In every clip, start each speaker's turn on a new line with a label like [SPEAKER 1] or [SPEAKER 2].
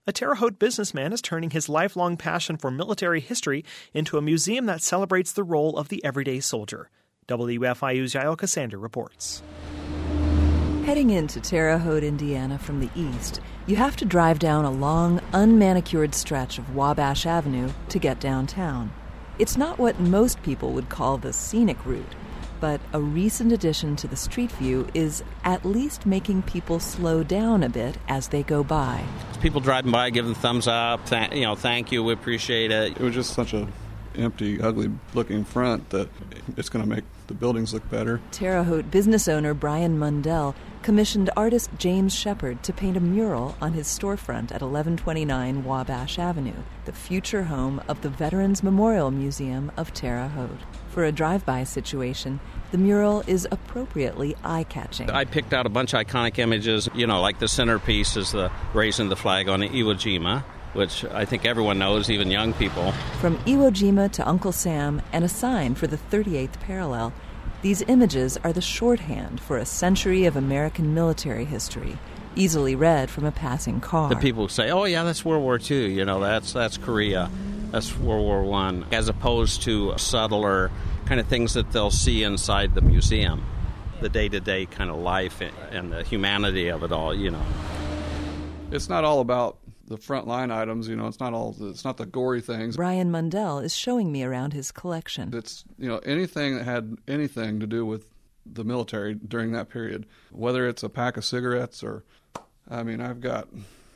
[SPEAKER 1] A Terre Haute businessman is turning his lifelong passion for military history into a museum that celebrates the role of the everyday soldier. WFIU's Yael Cassander reports.
[SPEAKER 2] Heading into Terre Haute, Indiana from the east, you have to drive down a long, unmanicured stretch of Wabash Avenue to get downtown. It's not what most people would call the scenic route, but a recent addition to the street view is at least making people slow down a bit as they go by.
[SPEAKER 3] People driving by give them thumbs up, thank you, we appreciate it.
[SPEAKER 4] It was just such a empty, ugly-looking front that it's going to make the buildings look better.
[SPEAKER 2] Terre Haute business owner Brian Mundell commissioned artist James Shepard to paint a mural on his storefront at 1129 Wabash Avenue, the future home of the Veterans Memorial Museum of Terre Haute. For a drive-by situation, the mural is appropriately eye-catching.
[SPEAKER 3] I picked out a bunch of iconic images, like the centerpiece is the raising the flag on Iwo Jima, which I think everyone knows, even young people.
[SPEAKER 2] From Iwo Jima to Uncle Sam and a sign for the 38th parallel, these images are the shorthand for a century of American military history, easily read from a passing car.
[SPEAKER 3] The people say, oh yeah, that's World War II, that's Korea, that's World War I, as opposed to subtler kind of things that they'll see inside the museum, the day-to-day kind of life and the humanity of it all,
[SPEAKER 4] It's not all about the frontline items, it's not the gory things.
[SPEAKER 2] Brian Mundell is showing me around his collection.
[SPEAKER 4] It's, anything that had anything to do with the military during that period, whether it's a pack of cigarettes or, I've even got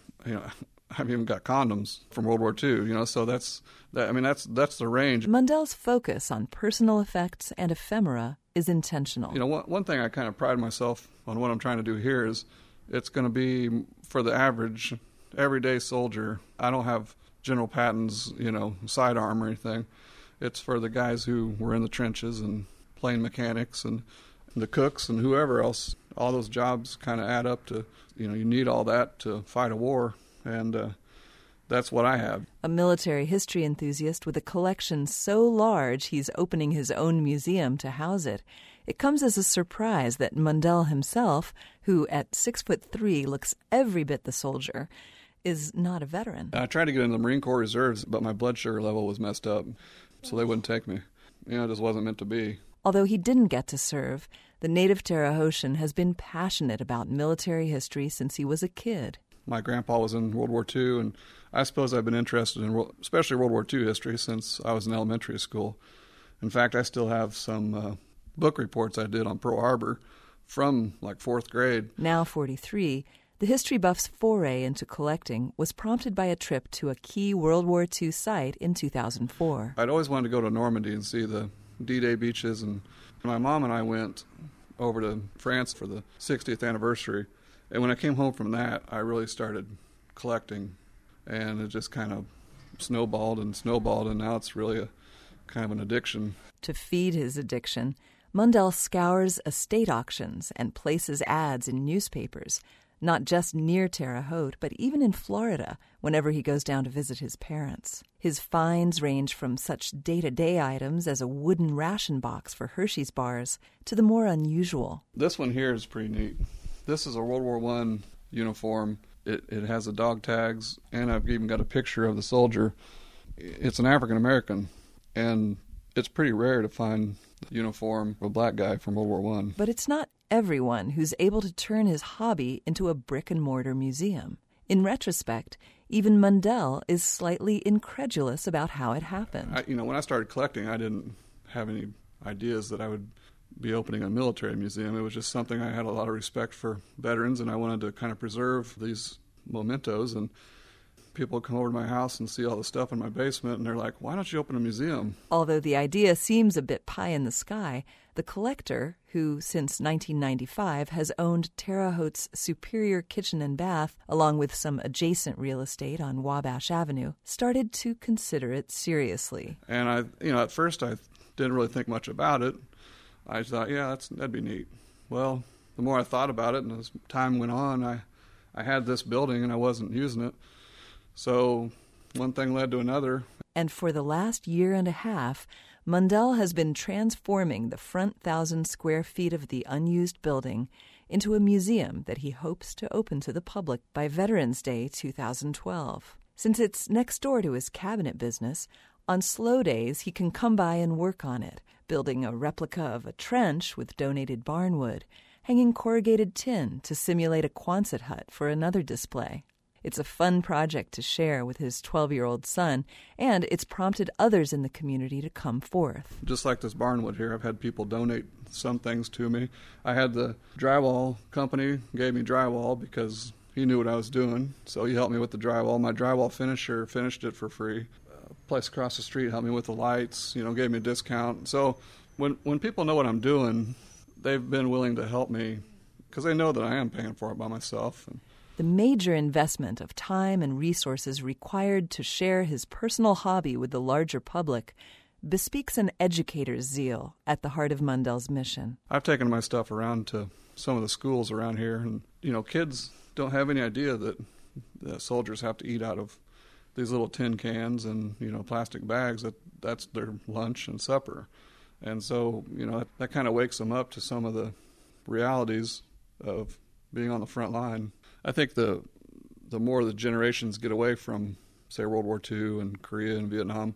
[SPEAKER 4] condoms from World War II, so that's the range.
[SPEAKER 2] Mundell's focus on personal effects and ephemera is intentional.
[SPEAKER 4] One thing I kind of pride myself on what I'm trying to do here is it's going to be for the average everyday soldier. I don't have General Patton's, sidearm or anything. It's for the guys who were in the trenches and plane mechanics and the cooks and whoever else. All those jobs kind of add up to, you need all that to fight a war, and that's what I have.
[SPEAKER 2] A military history enthusiast with a collection so large he's opening his own museum to house it. It comes as a surprise that Mundell himself, who at 6'3" looks every bit the soldier, is not a veteran.
[SPEAKER 4] I tried to get in the Marine Corps Reserves, but my blood sugar level was messed up, so they wouldn't take me. It just wasn't meant to be.
[SPEAKER 2] Although he didn't get to serve, the native Terre Hautian has been passionate about military history since he was a kid.
[SPEAKER 4] My grandpa was in World War II, and I suppose I've been interested in especially World War II history since I was in elementary school. In fact, I still have some book reports I did on Pearl Harbor from fourth grade.
[SPEAKER 2] Now 43, the history buff's foray into collecting was prompted by a trip to a key World War II site in 2004.
[SPEAKER 4] I'd always wanted to go to Normandy and see the D-Day beaches, and my mom and I went over to France for the 60th anniversary. And when I came home from that, I really started collecting, and it just kind of snowballed, and now it's really a kind of an addiction.
[SPEAKER 2] To feed his addiction, Mundell scours estate auctions and places ads in newspapers, not just near Terre Haute, but even in Florida, whenever he goes down to visit his parents. His finds range from such day-to-day items as a wooden ration box for Hershey's bars to the more unusual.
[SPEAKER 4] This one here is pretty neat. This is a World War I uniform. It has the dog tags, and I've even got a picture of the soldier. It's an African-American, and it's pretty rare to find the uniform of a black guy from World War I.
[SPEAKER 2] But it's not everyone who's able to turn his hobby into a brick-and-mortar museum. In retrospect, even Mundell is slightly incredulous about how it happened.
[SPEAKER 4] When I started collecting, I didn't have any ideas that I would be opening a military museum. It was just something I had a lot of respect for veterans, and I wanted to kind of preserve these mementos. And people come over to my house and see all the stuff in my basement, and they're like, why don't you open a museum?
[SPEAKER 2] Although the idea seems a bit pie in the sky, the collector, who since 1995 has owned Terre Haute's Superior Kitchen and Bath, along with some adjacent real estate on Wabash Avenue, started to consider it seriously.
[SPEAKER 4] And at first I didn't really think much about it. I thought, that'd be neat. Well, the more I thought about it, and as time went on, I had this building and I wasn't using it. So one thing led to another.
[SPEAKER 2] And for the last year and a half, Mundell has been transforming the front 1,000 square feet of the unused building into a museum that he hopes to open to the public by Veterans Day 2012. Since it's next door to his cabinet business, on slow days he can come by and work on it, building a replica of a trench with donated barnwood, hanging corrugated tin to simulate a Quonset hut for another display. It's a fun project to share with his 12-year-old son, and it's prompted others in the community to come forth.
[SPEAKER 4] Just like this barnwood here, I've had people donate some things to me. I had the drywall company gave me drywall because he knew what I was doing, so he helped me with the drywall. My drywall finisher finished it for free. A place across the street helped me with the lights, gave me a discount. So when people know what I'm doing, they've been willing to help me because they know that I am paying for it by myself.
[SPEAKER 2] The major investment of time and resources required to share his personal hobby with the larger public bespeaks an educator's zeal at the heart of Mundell's mission.
[SPEAKER 4] I've taken my stuff around to some of the schools around here, and, kids don't have any idea that soldiers have to eat out of these little tin cans and, plastic bags. That's their lunch and supper. And so, that kind of wakes them up to some of the realities of being on the front line. I think the more the generations get away from, say, World War II and Korea and Vietnam,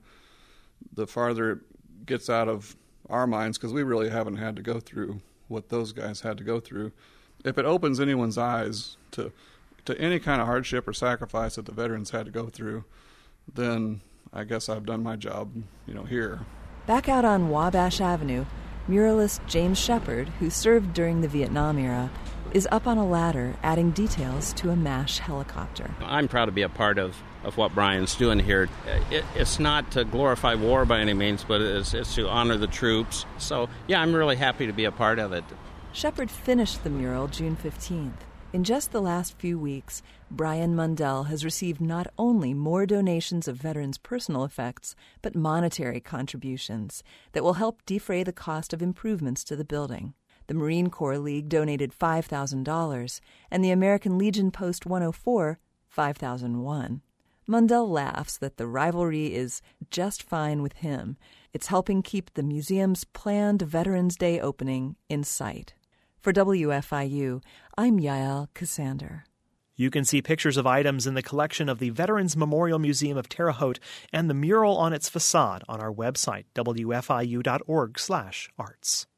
[SPEAKER 4] the farther it gets out of our minds, because we really haven't had to go through what those guys had to go through. If it opens anyone's eyes to any kind of hardship or sacrifice that the veterans had to go through, then I guess I've done my job, here.
[SPEAKER 2] Back out on Wabash Avenue, muralist James Shepard, who served during the Vietnam era, is up on a ladder adding details to a MASH helicopter.
[SPEAKER 3] I'm proud to be a part of what Brian's doing here. It's not to glorify war by any means, but it's to honor the troops. So, yeah, I'm really happy to be a part of it.
[SPEAKER 2] Shepard finished the mural June 15th. In just the last few weeks, Brian Mundell has received not only more donations of veterans' personal effects, but monetary contributions that will help defray the cost of improvements to the building. The Marine Corps League donated $5,000, and the American Legion Post 104, $5,001. Mundell laughs that the rivalry is just fine with him. It's helping keep the museum's planned Veterans Day opening in sight. For WFIU, I'm Yael Cassander.
[SPEAKER 1] You can see pictures of items in the collection of the Veterans Memorial Museum of Terre Haute and the mural on its facade on our website, wfiu.org/arts.